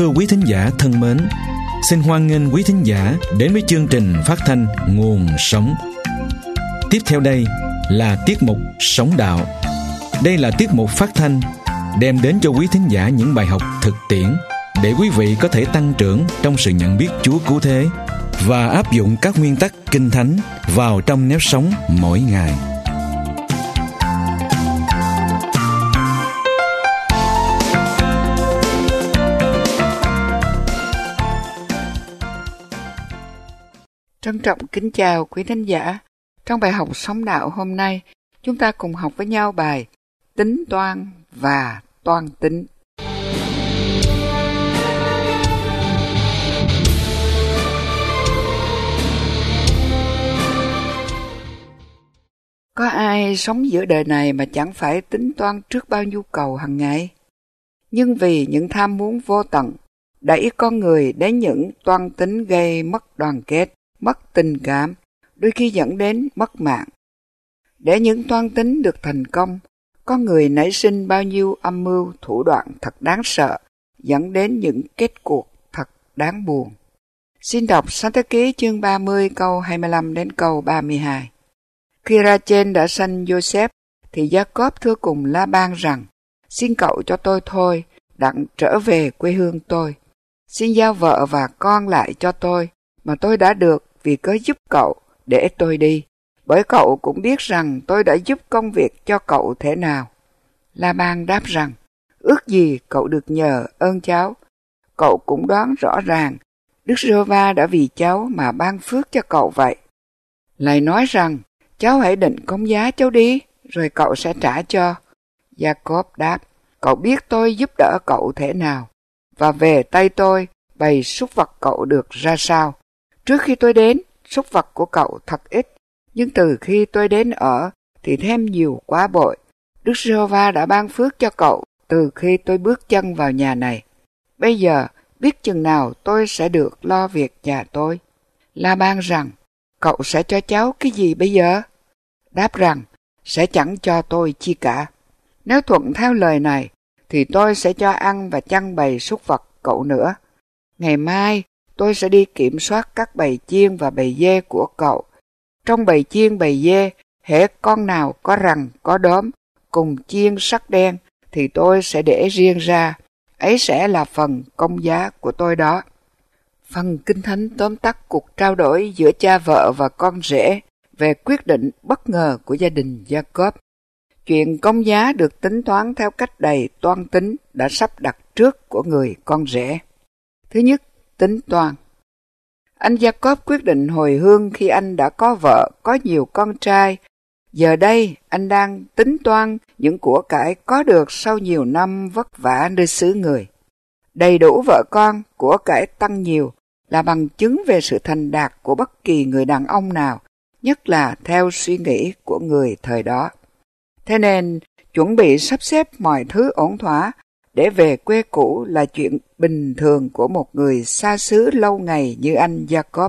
Thưa quý thính giả thân mến, xin hoan nghênh quý thính giả đến với chương trình phát thanh Nguồn Sống. Tiếp theo đây là tiết mục Sống Đạo. Đây là tiết mục phát thanh đem đến cho quý thính giả những bài học thực tiễn để quý vị có thể tăng trưởng trong sự nhận biết Chúa cứu thế và áp dụng các nguyên tắc Kinh Thánh vào trong nếp sống mỗi ngày. Trân trọng kính chào quý thính giả. Trong bài học Sống Đạo hôm nay, chúng ta cùng học với nhau bài Tính toán và toan tính. Có ai sống giữa đời này mà chẳng phải tính toán trước bao nhu cầu hàng ngày? Nhưng vì những tham muốn vô tận, đẩy con người đến những toan tính gây mất đoàn kết, mất tình cảm, đôi khi dẫn đến mất mạng. Để những toan tính được thành công, con người nảy sinh bao nhiêu âm mưu thủ đoạn thật đáng sợ, dẫn đến những kết cuộc thật đáng buồn. Xin đọc Sáng Thế Ký chương 30 câu 25 đến câu 32. Khi Rachel đã sanh Joseph, thì Jacob thưa cùng La-ban rằng: xin cậu cho tôi thôi, đặng trở về quê hương tôi. Xin giao vợ và con lại cho tôi, mà tôi đã được vì cớ giúp cậu, để tôi đi. Bởi cậu cũng biết rằng tôi đã giúp công việc cho cậu thế nào. La-ban đáp rằng: ước gì cậu được nhờ ơn cháu. Cậu cũng đoán rõ ràng, Đức Giê-hô-va đã vì cháu mà ban phước cho cậu vậy. Lại nói rằng: cháu hãy định công giá cháu đi, rồi cậu sẽ trả cho. Jacob đáp: cậu biết tôi giúp đỡ cậu thế nào, và về tay tôi bày súc vật cậu được ra sao. Trước khi tôi đến, súc vật của cậu thật ít, nhưng từ khi tôi đến ở thì thêm nhiều quá bội. Đức Giê-hô-va đã ban phước cho cậu từ khi tôi bước chân vào nhà này. Bây giờ biết chừng nào tôi sẽ được lo việc nhà tôi. La-ban rằng: cậu sẽ cho cháu cái gì bây giờ? Đáp rằng: sẽ chẳng cho tôi chi cả. Nếu thuận theo lời này, thì tôi sẽ cho ăn và chăn bầy súc vật cậu nữa. Ngày mai, tôi sẽ đi kiểm soát các bầy chiên và bầy dê của cậu. Trong bầy chiên bầy dê, hễ con nào có răng có đốm, cùng chiên sắc đen, thì tôi sẽ để riêng ra. Ấy sẽ là phần công giá của tôi đó. Phần Kinh Thánh tóm tắt cuộc trao đổi giữa cha vợ và con rể về quyết định bất ngờ của gia đình Jacob. Chuyện công giá được tính toán theo cách đầy toan tính đã sắp đặt trước của người con rể. Thứ nhất, tính toán. Anh Jacob quyết định hồi hương khi anh đã có vợ, có nhiều con trai. Giờ đây, anh đang tính toán những của cải có được sau nhiều năm vất vả nơi xứ người. Đầy đủ vợ con, của cải tăng nhiều là bằng chứng về sự thành đạt của bất kỳ người đàn ông nào, nhất là theo suy nghĩ của người thời đó. Thế nên, chuẩn bị sắp xếp mọi thứ ổn thỏa để về quê cũ là chuyện bình thường của một người xa xứ lâu ngày như anh Jacob.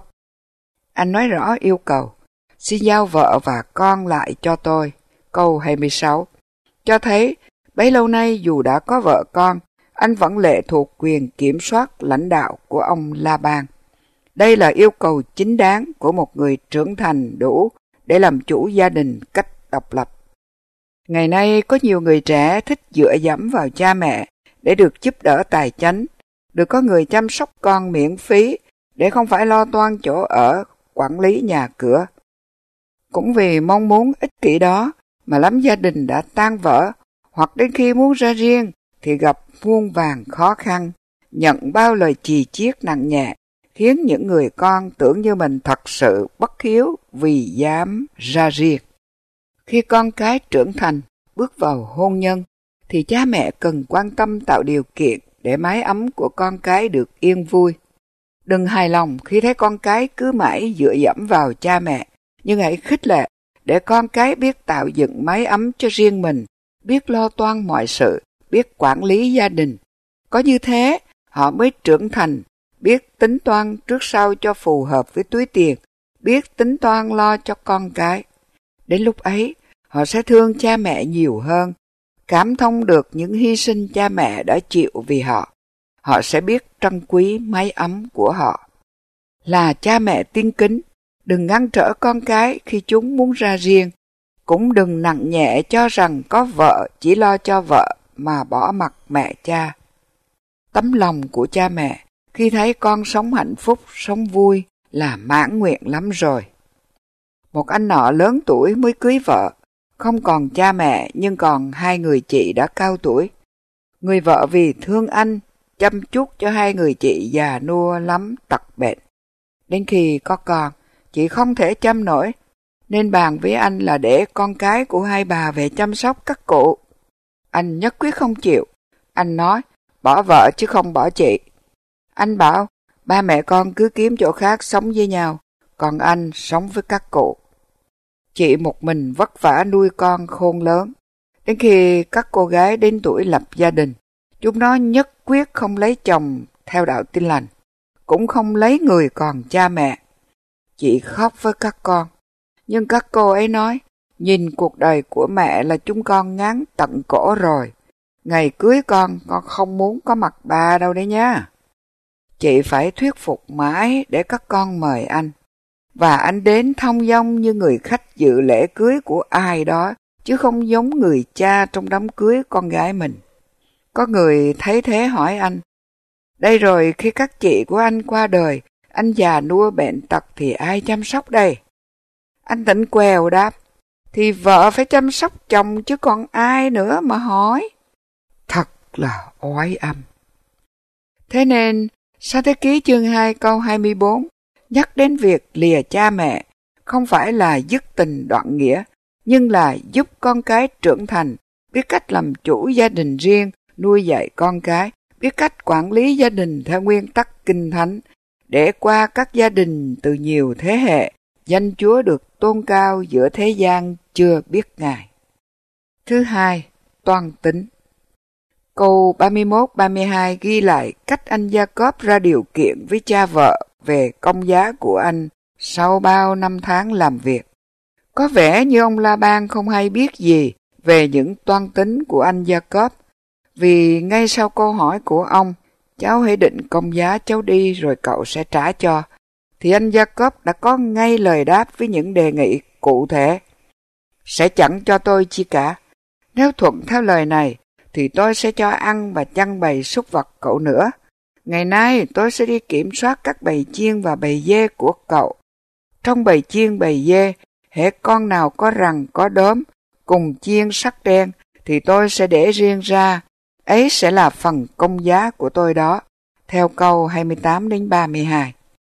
Anh nói rõ yêu cầu: xin giao vợ và con lại cho tôi. Câu 26 cho thấy bấy lâu nay dù đã có vợ con, anh vẫn lệ thuộc quyền kiểm soát lãnh đạo của ông La-ban. Đây là yêu cầu chính đáng của một người trưởng thành đủ để làm chủ gia đình cách độc lập. Ngày nay có nhiều người trẻ thích dựa dẫm vào cha mẹ để được giúp đỡ tài chánh, được có người chăm sóc con miễn phí để không phải lo toan chỗ ở, quản lý nhà cửa. Cũng vì mong muốn ích kỷ đó mà lắm gia đình đã tan vỡ, hoặc đến khi muốn ra riêng thì gặp muôn vàn khó khăn, nhận bao lời chì chiết nặng nhẹ, khiến những người con tưởng như mình thật sự bất hiếu vì dám ra riêng. Khi con cái trưởng thành, bước vào hôn nhân, thì cha mẹ cần quan tâm tạo điều kiện để mái ấm của con cái được yên vui. Đừng hài lòng khi thấy con cái cứ mãi dựa dẫm vào cha mẹ, nhưng hãy khích lệ để con cái biết tạo dựng mái ấm cho riêng mình, biết lo toan mọi sự, biết quản lý gia đình. Có như thế, họ mới trưởng thành, biết tính toán trước sau cho phù hợp với túi tiền, biết tính toán lo cho con cái. Đến lúc ấy, họ sẽ thương cha mẹ nhiều hơn, cảm thông được những hy sinh cha mẹ đã chịu vì họ. họ sẽ biết trân quý mái ấm của họ. Là cha mẹ tiên kính, đừng ngăn trở con cái khi chúng muốn ra riêng. Cũng đừng nặng nhẹ cho rằng có vợ chỉ lo cho vợ mà bỏ mặc mẹ cha. Tấm lòng của cha mẹ khi thấy con sống hạnh phúc, sống vui là mãn nguyện lắm rồi. Một anh nọ lớn tuổi mới cưới vợ, không còn cha mẹ nhưng còn hai người chị đã cao tuổi. Người vợ vì thương anh, chăm chút cho hai người chị già nua lắm tật bệnh. Đến khi có con, chị không thể chăm nổi, nên bàn với anh là để con cái của hai bà về chăm sóc các cụ. Anh nhất quyết không chịu. Anh nói, bỏ vợ chứ không bỏ chị. Anh bảo, ba mẹ con cứ kiếm chỗ khác sống với nhau, còn anh sống với các cụ. Chị một mình vất vả nuôi con khôn lớn. Đến khi các cô gái đến tuổi lập gia đình, chúng nó nhất quyết không lấy chồng theo đạo Tin Lành, cũng không lấy người còn cha mẹ. Chị khóc với các con, nhưng các cô ấy nói, nhìn cuộc đời của mẹ là chúng con ngán tận cổ rồi. Ngày cưới con không muốn có mặt bà đâu đấy nhá. Chị phải thuyết phục mãi để các con mời anh. Và anh đến thong dong như người khách dự lễ cưới của ai đó, chứ không giống người cha trong đám cưới con gái mình. Có người thấy thế hỏi anh, đây rồi khi các chị của anh qua đời, anh già nua bệnh tật thì ai chăm sóc đây? Anh tỉnh quèo đáp, thì vợ phải chăm sóc chồng chứ còn ai nữa mà hỏi. Thật là oái âm. Thế nên, Sáng Thế Ký chương 2 câu 24 nhắc đến việc lìa cha mẹ không phải là dứt tình đoạn nghĩa, nhưng là giúp con cái trưởng thành, biết cách làm chủ gia đình riêng, nuôi dạy con cái, biết cách quản lý gia đình theo nguyên tắc kinh thánh, để qua các gia đình từ nhiều thế hệ, danh Chúa được tôn cao giữa thế gian chưa biết Ngài. Thứ hai, toan tính. Câu 31-32 ghi lại cách anh Gia-cốp ra điều kiện với cha vợ về công giá của anh sau bao năm tháng làm việc. Có vẻ như ông La-ban không hay biết gì về những toan tính của anh Gia-cốp, vì ngay sau câu hỏi của ông, cháu hãy định công giá cháu đi rồi cậu sẽ trả cho, thì anh Gia-cốp đã có ngay lời đáp với những đề nghị cụ thể. Sẽ chẳng cho tôi chi cả. Nếu thuận theo lời này, thì tôi sẽ cho ăn và chăn bầy súc vật cậu nữa. Ngày nay tôi sẽ đi kiểm soát các bầy chiên và bầy dê của cậu. Trong bầy chiên bầy dê, hễ con nào có răng có đốm, cùng chiên sắc đen, thì tôi sẽ để riêng ra. Ấy sẽ là phần công giá của tôi đó. Theo câu 28-32.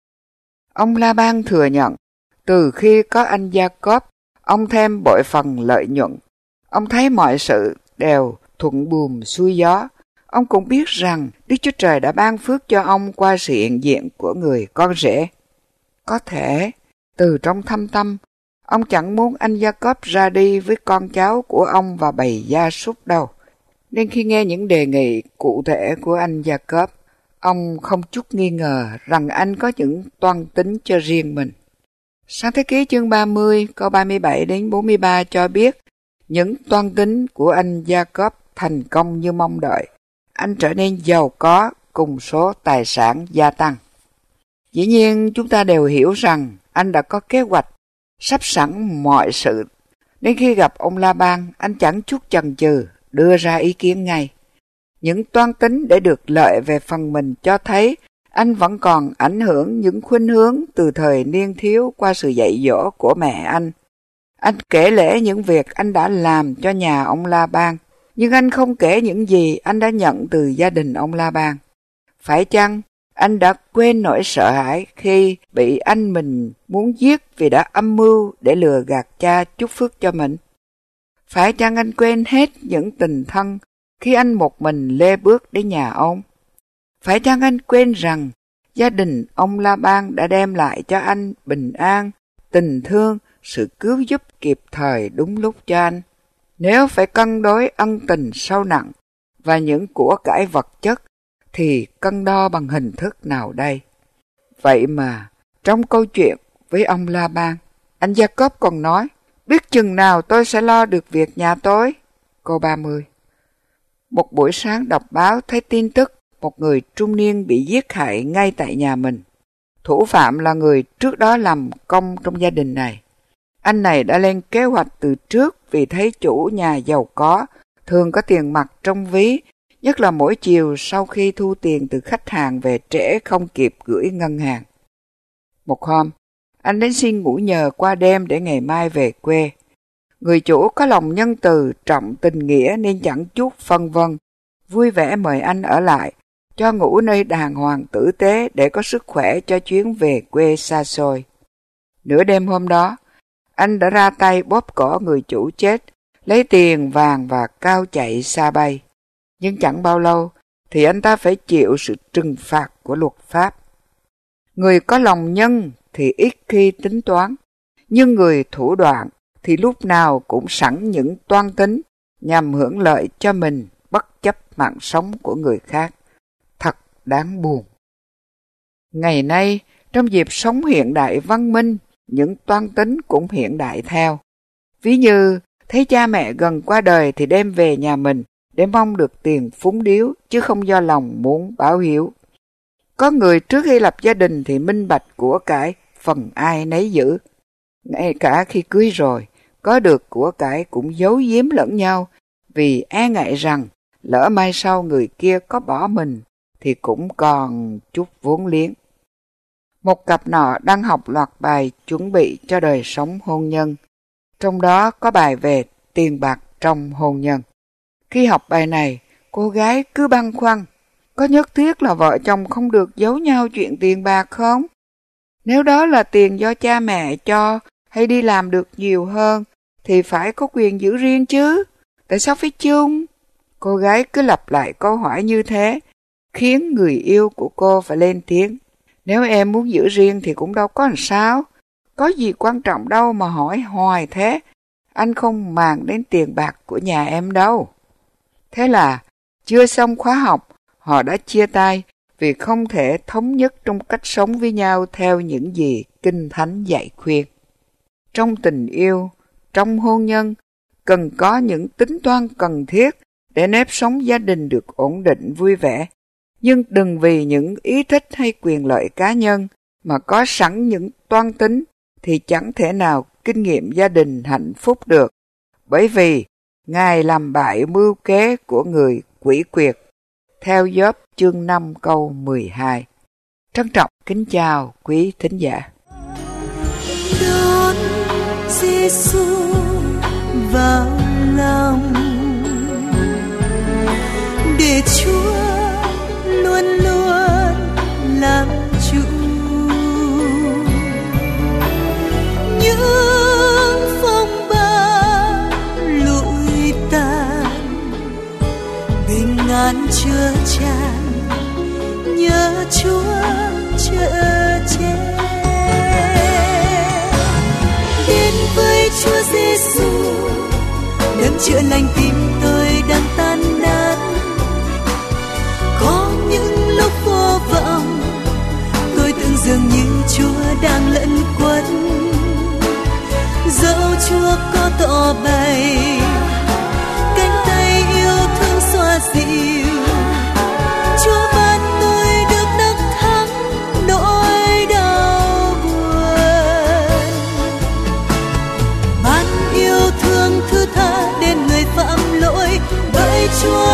Ông La-ban thừa nhận, từ khi có anh Gia-cốp, ông thêm bội phần lợi nhuận. Ông thấy mọi sự đều thuận buồm xuôi gió. Ông cũng biết rằng Đức Chúa Trời đã ban phước cho ông qua sự hiện diện của người con rể. Có thể, từ trong thâm tâm, ông chẳng muốn anh Gia-cốp ra đi với con cháu của ông và bầy gia súc đâu. Nên khi nghe những đề nghị cụ thể của anh Gia-cốp, ông không chút nghi ngờ rằng anh có những toan tính cho riêng mình. Sáng Thế Ký chương 30 câu 37-43 cho biết những toan tính của anh Gia-cốp thành công như mong đợi. Anh trở nên giàu có cùng số tài sản gia tăng. Dĩ nhiên chúng ta đều hiểu rằng anh đã có kế hoạch, sắp sẵn mọi sự. Đến khi gặp ông La-ban, anh chẳng chút chần chừ, đưa ra ý kiến ngay. Những toan tính để được lợi về phần mình cho thấy anh vẫn còn ảnh hưởng những khuynh hướng từ thời niên thiếu qua sự dạy dỗ của mẹ anh. Anh kể lể những việc anh đã làm cho nhà ông La-ban, nhưng anh không kể những gì anh đã nhận từ gia đình ông La-ban. Phải chăng anh đã quên nỗi sợ hãi khi bị anh mình muốn giết vì đã âm mưu để lừa gạt cha chúc phước cho mình? Phải chăng anh quên hết những tình thân khi anh một mình lê bước đến nhà ông? Phải chăng anh quên rằng gia đình ông La-ban đã đem lại cho anh bình an, tình thương, sự cứu giúp kịp thời đúng lúc cho anh? Nếu phải cân đối ân tình sâu nặng và những của cải vật chất, thì cân đo bằng hình thức nào đây? Vậy mà, trong câu chuyện với ông La-ban, anh Gia-cốp còn nói, biết chừng nào tôi sẽ lo được việc nhà tôi? Câu 30. Một buổi sáng đọc báo thấy tin tức một người trung niên bị giết hại ngay tại nhà mình. Thủ phạm là người trước đó làm công trong gia đình này. Anh này đã lên kế hoạch từ trước vì thấy chủ nhà giàu có, thường có tiền mặt trong ví, nhất là mỗi chiều sau khi thu tiền từ khách hàng về trễ không kịp gửi ngân hàng. Một hôm, anh đến xin ngủ nhờ qua đêm để ngày mai về quê. Người chủ có lòng nhân từ, trọng tình nghĩa nên chẳng chút phân vân, vui vẻ mời anh ở lại, cho ngủ nơi đàng hoàng tử tế để có sức khỏe cho chuyến về quê xa xôi. Nửa đêm hôm đó, anh đã ra tay bóp cổ người chủ chết, lấy tiền vàng và cao chạy xa bay. Nhưng chẳng bao lâu thì anh ta phải chịu sự trừng phạt của luật pháp. Người có lòng nhân thì ít khi tính toán, nhưng người thủ đoạn thì lúc nào cũng sẵn những toan tính nhằm hưởng lợi cho mình bất chấp mạng sống của người khác. Thật đáng buồn. Ngày nay, trong dịp sống hiện đại văn minh, những toan tính cũng hiện đại theo. Ví như thấy cha mẹ gần qua đời thì đem về nhà mình để mong được tiền phúng điếu chứ không do lòng muốn báo hiếu. Có người trước khi lập gia đình thì minh bạch của cải, phần ai nấy giữ. Ngay cả khi cưới rồi, có được của cải cũng giấu giếm lẫn nhau vì e ngại rằng lỡ mai sau người kia có bỏ mình thì cũng còn chút vốn liếng. Một cặp nọ đang học loạt bài chuẩn bị cho đời sống hôn nhân. Trong đó có bài về tiền bạc trong hôn nhân. Khi học bài này, cô gái cứ băn khoăn, có nhất thiết là vợ chồng không được giấu nhau chuyện tiền bạc không? Nếu đó là tiền do cha mẹ cho hay đi làm được nhiều hơn, thì phải có quyền giữ riêng chứ. Tại sao phải chung? Cô gái cứ lặp lại câu hỏi như thế, khiến người yêu của cô phải lên tiếng. Nếu em muốn giữ riêng thì cũng đâu có làm sao. Có gì quan trọng đâu mà hỏi hoài thế. Anh không màng đến tiền bạc của nhà em đâu. Thế là, chưa xong khóa học, họ đã chia tay vì không thể thống nhất trong cách sống với nhau theo những gì Kinh Thánh dạy khuyên. Trong tình yêu, trong hôn nhân, cần có những tính toán cần thiết để nếp sống gia đình được ổn định vui vẻ. Nhưng đừng vì những ý thích hay quyền lợi cá nhân mà có sẵn những toan tính thì chẳng thể nào kinh nghiệm gia đình hạnh phúc được. Bởi vì Ngài làm bại mưu kế của người quỷ quyệt. Theo Gióp chương 5 câu 12. Trân trọng kính chào quý thính giả. Đón Giêsu vào lòng để Chúa luôn luôn làm chủ. Những phong ba lụi tàn, bình an chứa chan, nhớ Chúa chở che. Đến với Chúa Giêsu, đấng chữa lành tim tôi đang tan nát. Có những lúc vô vọng, tôi tưởng dường như Chúa đang lẩn quất. Dẫu Chúa có tỏ bày cánh tay yêu thương xoa dịu, Chúa ban tôi được đắc thắng nỗi đau buồn. Ban yêu thương thứ tha đến người phạm lỗi, bởi Chúa